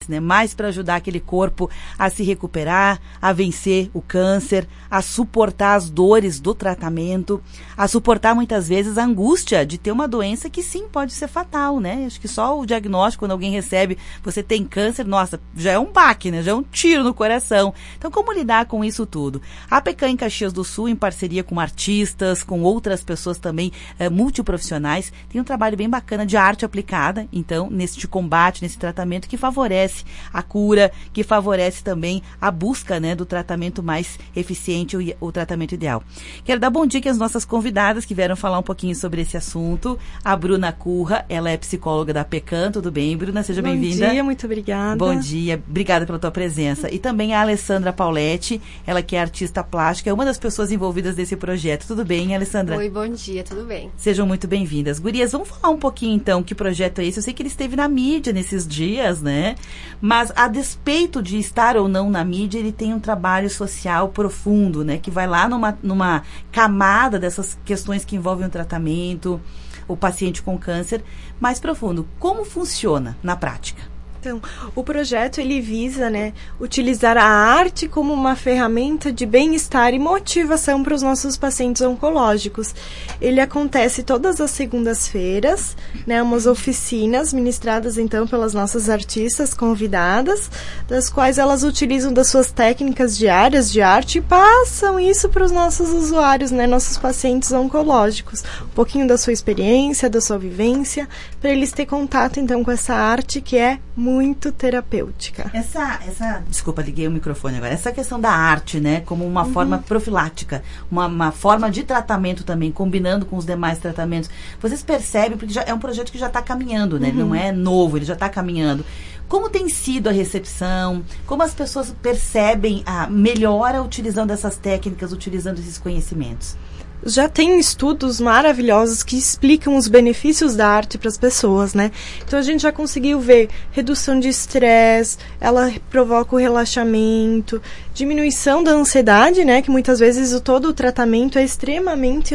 né? Mais para ajudar aquele corpo a se recuperar, a vencer o câncer, a suportar as dores do tratamento, a suportar muitas vezes a angústia de ter uma doença que sim pode ser fatal, né? Acho que só o diagnóstico, quando alguém recebe, você tem câncer, nossa, já é um baque, né? Já é um tiro no coração. Então, como lidar com isso tudo? A Pecan em Caxias do Sul, em parceria com artistas, com outras pessoas também multiprofissionais, tem um trabalho bem bacana de arte aplicada, então, nesse combate, nesse tratamento que favorece a cura, que favorece também a busca, né, do tratamento mais eficiente, o tratamento ideal. Quero dar bom dia às nossas convidadas que vieram falar um pouquinho sobre esse assunto. A Bruna Curra, ela é psicóloga da Pecan. Tudo bem, Bruna? Seja bem-vinda. Bom dia, muito obrigada. Bom dia, obrigada pela tua presença. E também a Alessandra Pauletti, ela que é artista plástica, é uma das pessoas envolvidas nesse projeto. Tudo bem, Alessandra? Oi, bom dia, tudo bem? Sejam muito bem-vindas. Gurias, vamos falar um pouquinho então que projeto é esse? Eu sei que ele esteve na mídia nesses dias, né? Mas a despeito de estar ou não na mídia, ele tem um trabalho social profundo, né? Que vai lá numa camada dessas questões que envolvem o tratamento, o paciente com câncer, mais profundo. Como funciona na prática? Então, o projeto, ele visa, né, utilizar a arte como uma ferramenta de bem-estar e motivação para os nossos pacientes oncológicos. Ele acontece todas as segundas-feiras, né, umas oficinas ministradas, então, pelas nossas artistas convidadas, das quais elas utilizam das suas técnicas diárias de arte e passam isso para os nossos usuários, né, nossos pacientes oncológicos. Um pouquinho da sua experiência, da sua vivência, para eles ter contato, então, com essa arte que é muito terapêutica. Desculpa, liguei o microfone agora. Essa questão da arte, né, como uma forma profilática, uma forma de tratamento também, combinando com os demais tratamentos. Vocês percebem, porque já é um projeto que já está caminhando, né? Não é novo, ele já está caminhando. Como tem sido a recepção? Como as pessoas percebem a melhora utilizando essas técnicas, utilizando esses conhecimentos? Já tem estudos maravilhosos que explicam os benefícios da arte para as pessoas, né? Então a gente já conseguiu ver redução de estresse, ela provoca o relaxamento, diminuição da ansiedade, né? Que muitas vezes todo o tratamento é extremamente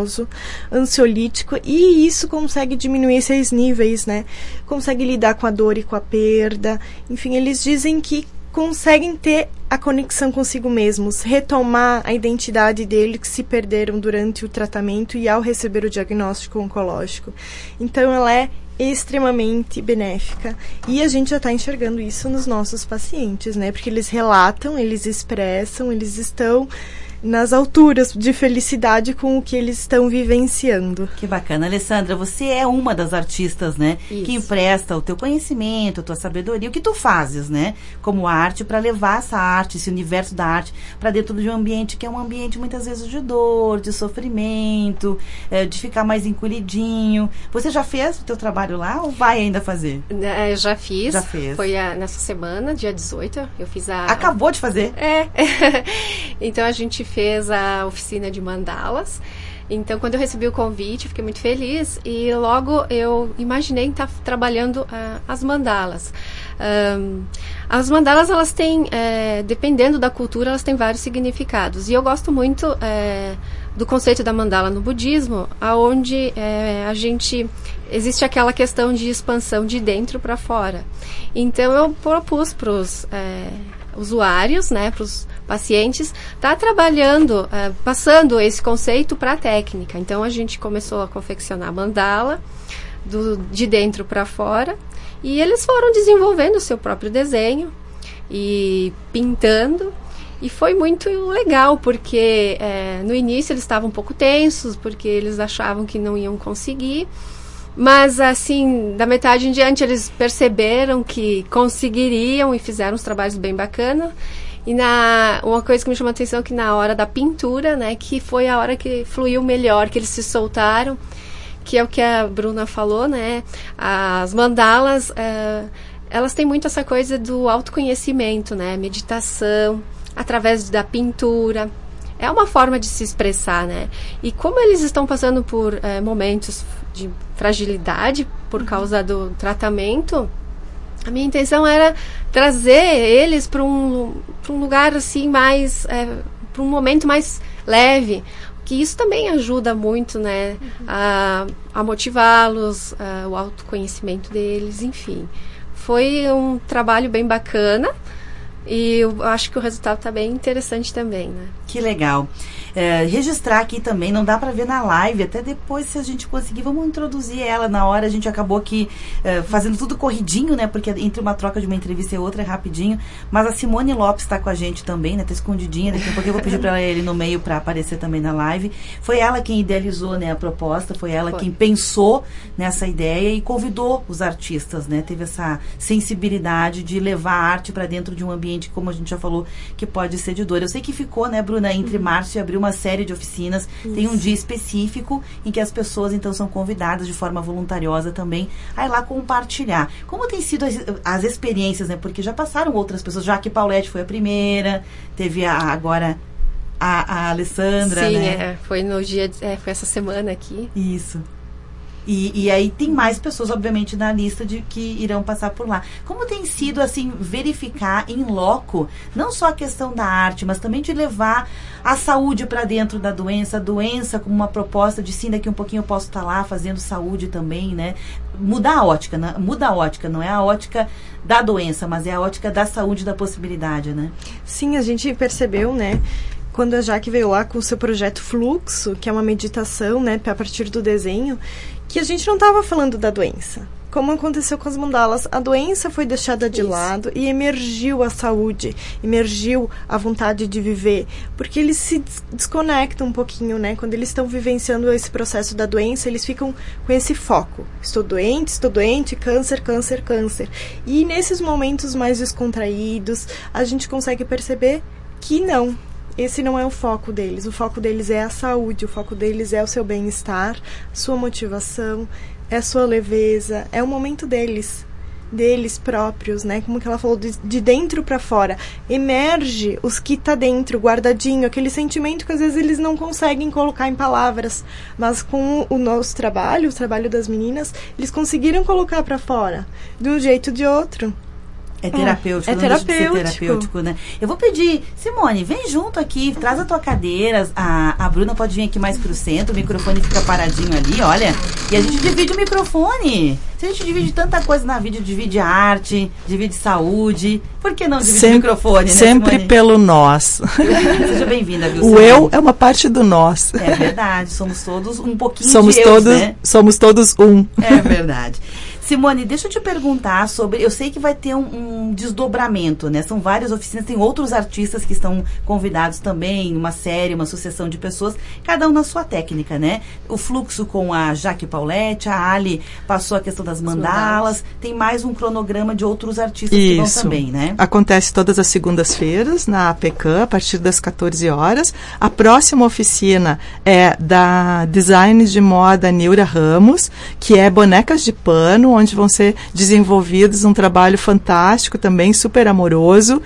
ansiolítico, e isso consegue diminuir esses níveis, né? Consegue lidar com a dor e com a perda. Enfim, eles dizem que conseguem ter a conexão consigo mesmos, retomar a identidade deles que se perderam durante o tratamento e ao receber o diagnóstico oncológico. Então, ela é extremamente benéfica. E a gente já está enxergando isso nos nossos pacientes, né? Porque eles relatam, eles expressam, eles estão nas alturas de felicidade com o que eles estão vivenciando. Que bacana. Alessandra, você é uma das artistas, né? Isso. Que empresta o teu conhecimento, a tua sabedoria, o que tu fazes, né? Como arte, para levar essa arte, esse universo da arte, para dentro de um ambiente que é um ambiente muitas vezes de dor, de sofrimento, de ficar mais encolhidinho. Você já fez o teu trabalho lá ou vai ainda fazer? Eu já fiz. Já fez. Foi nessa semana, dia 18, eu fiz a... Acabou de fazer? É. Então a gente fez a oficina de mandalas. Então, quando eu recebi o convite, fiquei muito feliz e logo eu imaginei estar trabalhando as mandalas. As mandalas, elas têm, dependendo da cultura, elas têm vários significados. E eu gosto muito do conceito da mandala no budismo, onde existe aquela questão de expansão de dentro para fora. Então, eu propus para os usuários, né, para os pacientes, trabalhando, passando esse conceito para a técnica. Então, a gente começou a confeccionar mandala de dentro para fora e eles foram desenvolvendo o seu próprio desenho e pintando. E foi muito legal, porque no início eles estavam um pouco tensos, porque eles achavam que não iam conseguir. Mas, assim, da metade em diante, eles perceberam que conseguiriam e fizeram uns trabalhos bem bacanas. E uma coisa que me chamou a atenção é que na hora da pintura, né, que foi a hora que fluiu melhor, que eles se soltaram, que é o que a Bruna falou, né? As mandalas, elas têm muito essa coisa do autoconhecimento, né? Meditação, através da pintura. É uma forma de se expressar, né? E como eles estão passando por momentos de fragilidade por causa do tratamento, a minha intenção era trazer eles para um lugar assim mais, para um momento mais leve, que isso também ajuda muito, né, a motivá-los, o autoconhecimento deles, enfim. foi um trabalho bem bacana. E eu acho que o resultado está bem interessante também, né? Que legal. Registrar aqui também, não dá para ver na live, até depois, se a gente conseguir, vamos introduzir ela na hora. A gente acabou aqui fazendo tudo corridinho, né? Porque entre uma troca de uma entrevista e outra é rapidinho. Mas a Simone Lopes está com a gente também, né? Tá escondidinha, daqui a pouco eu vou pedir para ele no meio para aparecer também na live. Foi ela quem idealizou, né, a proposta, foi ela quem pensou nessa ideia e convidou os artistas, né? Teve essa sensibilidade de levar a arte para dentro de um ambiente, como a gente já falou, que pode ser de dor. Eu sei que ficou, né, Bruna, entre março e abril uma série de oficinas. Isso. Tem um dia específico em que as pessoas, então, são convidadas de forma voluntariosa também a ir lá compartilhar. Como tem sido as experiências, né? Porque já passaram outras pessoas. Jaque Paulette foi a primeira, teve agora a Alessandra, sim, né? Foi no dia, foi essa semana aqui. Isso. E aí tem mais pessoas, obviamente, na lista de que irão passar por lá. Como tem sido, assim, verificar em loco, não só a questão da arte, mas também de levar a saúde para dentro da doença, a doença como uma proposta de sim, daqui um pouquinho eu posso estar lá fazendo saúde também, né? Mudar a ótica, né? Muda a ótica, não é a ótica da doença, mas é a ótica da saúde e da possibilidade, né? Sim, a gente percebeu, né? Quando a Jaque veio lá com o seu projeto Fluxo, que é uma meditação, né, a partir do desenho, que a gente não estava falando da doença. Como aconteceu com as mandalas, a doença foi deixada de lado e emergiu a saúde, emergiu a vontade de viver, porque eles se desconectam um pouquinho, né? Quando eles estão vivenciando esse processo da doença, eles ficam com esse foco. Estou doente, câncer, câncer, câncer. E nesses momentos mais descontraídos, a gente consegue perceber que não. Esse não é o foco deles. O foco deles é a saúde, o foco deles é o seu bem-estar, sua motivação, é a sua leveza, é o momento deles próprios, né? Como que ela falou, de dentro para fora. Emerge os que tá dentro, guardadinho, aquele sentimento que às vezes eles não conseguem colocar em palavras, mas com o nosso trabalho, o trabalho das meninas, eles conseguiram colocar para fora, de um jeito ou de outro. É terapêutico, não deixa de ser terapêutico, né? Eu vou pedir, Simone, vem junto aqui, traz a tua cadeira, a Bruna pode vir aqui mais pro centro, o microfone fica paradinho ali, olha, e a gente divide o microfone. Se a gente divide tanta coisa na vida, divide arte, divide saúde, por que não dividir o microfone, né, sempre Simone? Pelo nós. Seja bem-vinda, viu, Simone? O eu é uma parte do nós. É verdade, somos todos um pouquinho de eu, né? Somos todos um. É verdade. Simone, deixa eu te perguntar sobre... Eu sei que vai ter um desdobramento, né? São várias oficinas, tem outros artistas que estão convidados também, uma série, uma sucessão de pessoas, cada um na sua técnica, né? O Fluxo com a Jaque Paulette, a Ali passou a questão das mandalas, tem mais um cronograma de outros artistas que vão também, né? Acontece todas as segundas-feiras na APECAM, a partir das 14 horas. A próxima oficina é da design de moda Neura Ramos, que é bonecas de pano, onde vão ser desenvolvidos um trabalho fantástico também, super amoroso,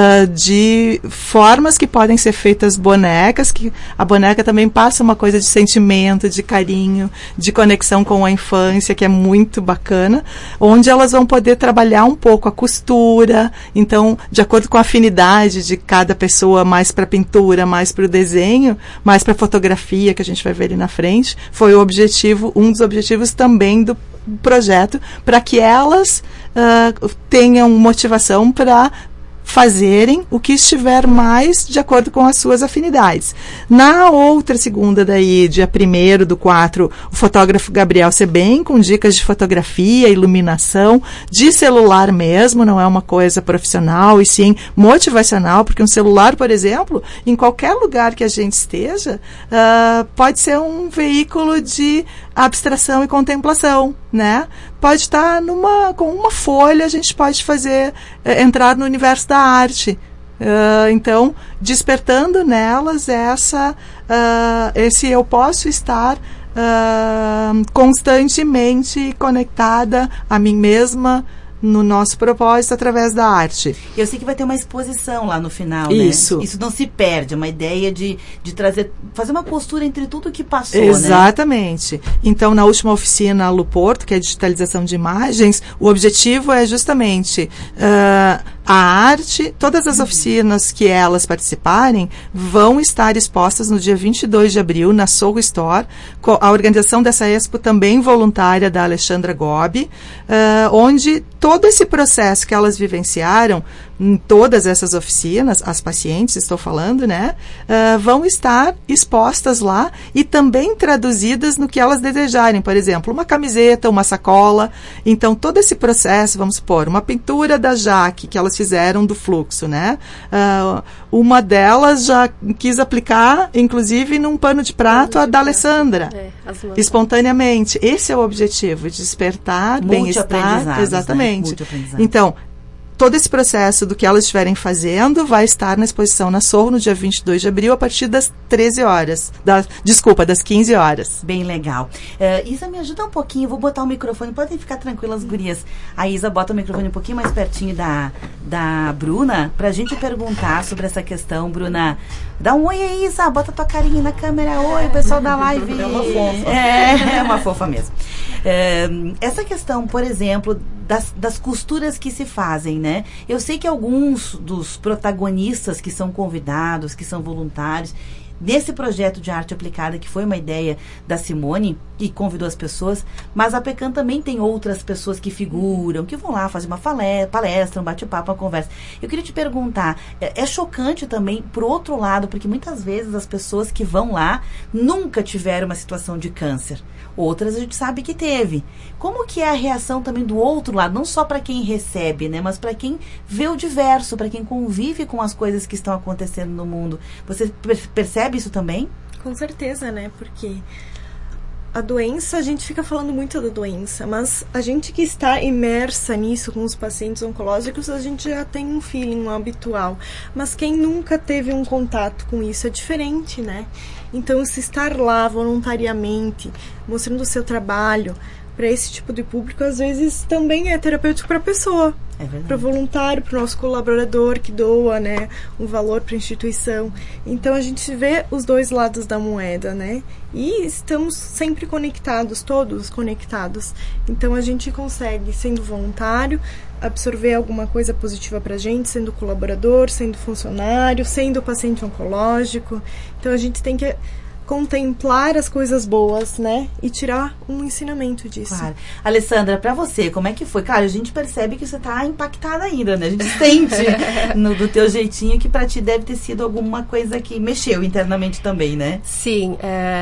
de formas que podem ser feitas bonecas, que a boneca também passa uma coisa de sentimento, de carinho, de conexão com a infância, que é muito bacana, onde elas vão poder trabalhar um pouco a costura, então, de acordo com a afinidade de cada pessoa, mais para pintura, mais para o desenho, mais para fotografia, que a gente vai ver ali na frente, foi o objetivo, um dos objetivos também do projeto, para que elas tenham motivação para fazerem o que estiver mais de acordo com as suas afinidades. Na outra segunda daí, dia 1/4, o fotógrafo Gabriel Sebem, com dicas de fotografia, iluminação, de celular mesmo, não é uma coisa profissional, e sim motivacional, porque um celular, por exemplo, em qualquer lugar que a gente esteja, pode ser um veículo de abstração e contemplação, né? Pode estar com uma folha, a gente pode fazer, entrar no universo da arte. Então, despertando nelas esse eu posso estar constantemente conectada a mim mesma, no nosso propósito através da arte. Eu sei que vai ter uma exposição lá no final, isso. Né? Isso não se perde, é uma ideia de fazer uma postura entre tudo que passou, exatamente. Né? Então, na última oficina Alu Porto, que é a digitalização de imagens, o objetivo é justamente a arte, todas as oficinas que elas participarem vão estar expostas no dia 22 de abril na Soho Store, a organização dessa expo também voluntária da Alexandra Gobi, onde todo esse processo que elas vivenciaram em todas essas oficinas, as pacientes, estou falando, né, vão estar expostas lá e também traduzidas no que elas desejarem, por exemplo, uma camiseta, uma sacola. Então, todo esse processo, vamos supor, uma pintura da Jaque, que elas fizeram do fluxo, né, uma delas já quis aplicar, inclusive, num pano de prato, a da Alessandra, espontaneamente. Esse é o objetivo, de despertar bem-estar. Exatamente. Né? Então, todo esse processo do que elas estiverem fazendo vai estar na exposição na Soho no dia 22 de abril, a partir das 13 horas. Das 15 horas. Bem legal. Isa, me ajuda um pouquinho, vou botar o microfone, podem ficar tranquilas, gurias. A Isa bota o microfone um pouquinho mais pertinho da Bruna, pra gente perguntar sobre essa questão. Bruna, dá um oi aí, Isa, bota tua carinha na câmera. Oi, pessoal da live. É uma fofa. É uma fofa mesmo. Essa questão, por exemplo, das costuras que se fazem, né? Eu sei que alguns dos protagonistas que são convidados, que são voluntários, desse projeto de arte aplicada, que foi uma ideia da Simone, que convidou as pessoas, mas a PECAM também tem outras pessoas que figuram, que vão lá fazer uma palestra, um bate-papo, uma conversa. Eu queria te perguntar, é chocante também, por outro lado, porque muitas vezes as pessoas que vão lá nunca tiveram uma situação de câncer. Outras a gente sabe que teve. Como que é a reação também do outro lado? Não só para quem recebe, né? Mas para quem vê o diverso, para quem convive com as coisas que estão acontecendo no mundo. Você percebe isso também? Com certeza, né? Porque a doença, a gente fica falando muito da doença, mas a gente que está imersa nisso com os pacientes oncológicos, a gente já tem um feeling habitual. Mas quem nunca teve um contato com isso é diferente, né? Então, se estar lá voluntariamente, mostrando o seu trabalho para esse tipo de público, às vezes também é terapêutico para a pessoa. É verdade. Para o voluntário, para o nosso colaborador que doa, né, um valor para a instituição. Então, a gente vê os dois lados da moeda, né? E estamos sempre conectados, todos conectados. Então, a gente consegue, sendo voluntário, absorver alguma coisa positiva para a gente, sendo colaborador, sendo funcionário, sendo paciente oncológico. Então, a gente tem que contemplar as coisas boas, né? E tirar um ensinamento disso. Claro. Alessandra, pra você, como é que foi? Cara, a gente percebe que você tá impactada ainda, né? A gente sente do teu jeitinho que pra ti deve ter sido alguma coisa que mexeu internamente também, né? Sim,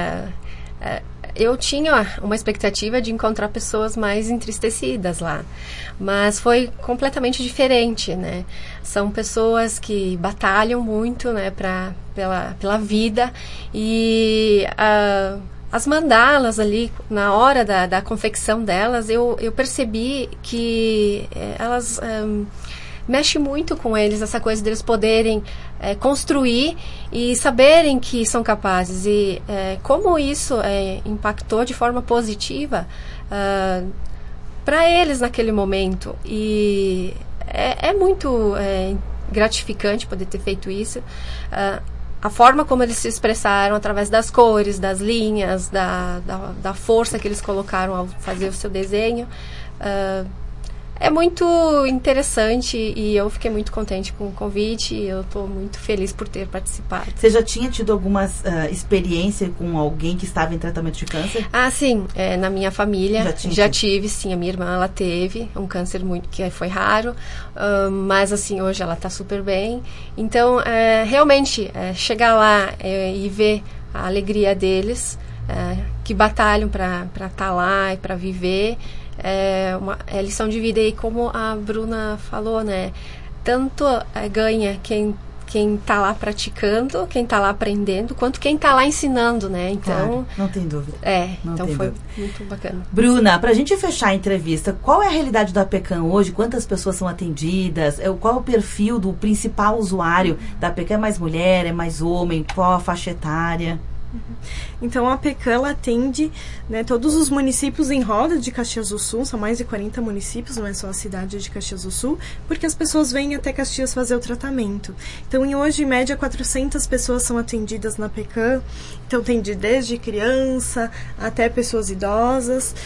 eu tinha uma expectativa de encontrar pessoas mais entristecidas lá, mas foi completamente diferente, né? São pessoas que batalham muito, né, pela vida, e as mandalas ali, na hora da confecção delas, eu percebi que elas mexe muito com eles, essa coisa deles poderem construir e saberem que são capazes, e como isso impactou de forma positiva para eles naquele momento. E é muito gratificante poder ter feito isso. A forma como eles se expressaram através das cores, das linhas, da força que eles colocaram ao fazer o seu desenho, é muito interessante, e eu fiquei muito contente com o convite, e eu estou muito feliz por ter participado. Você já tinha tido alguma experiência com alguém que estava em tratamento de câncer? Ah, sim. Na minha família já tive, sim. A minha irmã, ela teve um câncer que foi raro, mas assim, hoje ela está super bem. Então, realmente, chegar lá e ver a alegria deles, que batalham para estar lá e para viver, é lição de vida. E como a Bruna falou, né, tanto ganha quem está lá praticando, quem está lá aprendendo, quanto quem está lá ensinando, né? Então, claro, não tem dúvida. Então foi muito bacana. Bruna, para a gente fechar a entrevista, qual é a realidade da PECAM hoje? Quantas pessoas são atendidas? Qual é o perfil do principal usuário da PECAM? É mais mulher? É mais homem? Qual a faixa etária? Então, a PECAM, ela atende, né, todos os municípios em roda de Caxias do Sul, são mais de 40 municípios, não é só a cidade de Caxias do Sul, porque as pessoas vêm até Caxias fazer o tratamento. Então, hoje, em média, 400 pessoas são atendidas na PECAM. Então, tem desde criança até pessoas idosas.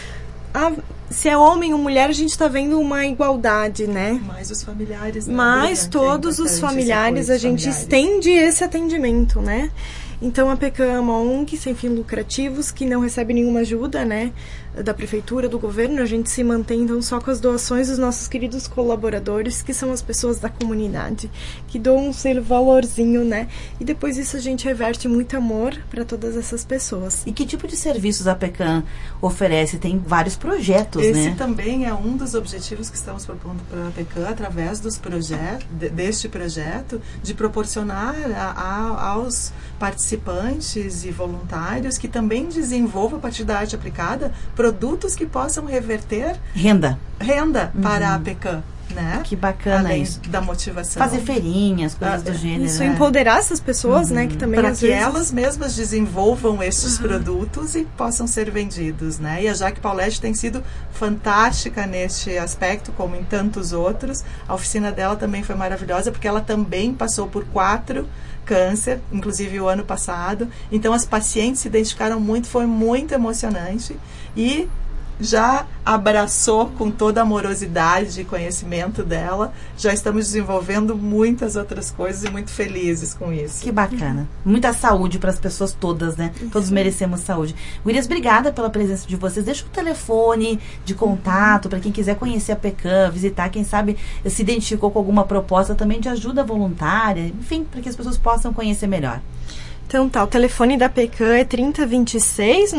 se é homem ou mulher, a gente está vendo uma igualdade, né? Mais os familiares. Né? Mas todos os familiares, a gente estende esse atendimento, né? Então, a PECAM é uma ONG sem fins lucrativos, que não recebe nenhuma ajuda, né, da prefeitura, do governo. A gente se mantém, então, só com as doações dos nossos queridos colaboradores, que são as pessoas da comunidade, que doam um seu valorzinho, né? E depois isso a gente reverte muito amor para todas essas pessoas. E que tipo de serviços a PECAM oferece? Tem vários projetos, né? Esse também é um dos objetivos que estamos propondo para a PECAM, através deste projeto, de proporcionar aos participantes e voluntários que também desenvolvam, a partir da arte aplicada, produtos que possam reverter renda para a PECAM. Né? Que bacana. Além isso. Da motivação. Fazer feirinhas, coisas do gênero. Isso, empoderar essas pessoas, né? Que também para que elas mesmas desenvolvam estes produtos e possam ser vendidos, né? E a Jaque Paulette tem sido fantástica neste aspecto, como em tantos outros. A oficina dela também foi maravilhosa, porque ela também passou por 4 câncer, inclusive o ano passado. Então as pacientes se identificaram muito, foi muito emocionante. E já abraçou com toda a amorosidade e conhecimento dela. Já estamos desenvolvendo muitas outras coisas e muito felizes com isso. Que bacana. Muita saúde para as pessoas todas, né? Todos merecemos saúde. Gurias, obrigada pela presença de vocês. Deixa o telefone de contato para quem quiser conhecer a PECAM, visitar, quem sabe se identificou com alguma proposta também de ajuda voluntária, enfim, para que as pessoas possam conhecer melhor. Então tá, o telefone da PECAM é 3026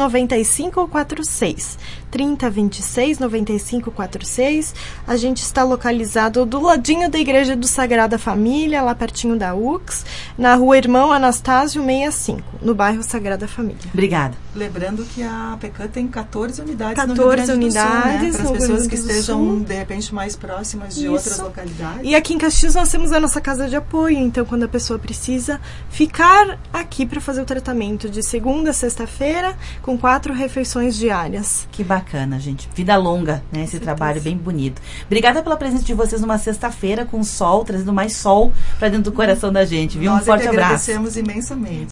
9546. 3026 9546. A gente está localizado do ladinho da Igreja do Sagrada Família, lá pertinho da UX, na Rua Irmão Anastásio 65, no bairro Sagrada Família. Obrigada. Lembrando que a PECAM tem 14 unidades 14 no Rio Grande do unidades Sul, né? Para as pessoas que estejam, Sul. de repente, mais próximas de Isso. outras localidades. E aqui em Caxias nós temos a nossa casa de apoio, então quando a pessoa precisa ficar aqui para fazer o tratamento de segunda a sexta-feira, com 4 refeições diárias. Que bacana, gente. Vida longa, né? Esse trabalho bem bonito. Obrigada pela presença de vocês numa sexta-feira com sol, trazendo mais sol para dentro do coração da gente, viu? Um forte abraço. Nós agradecemos imensamente.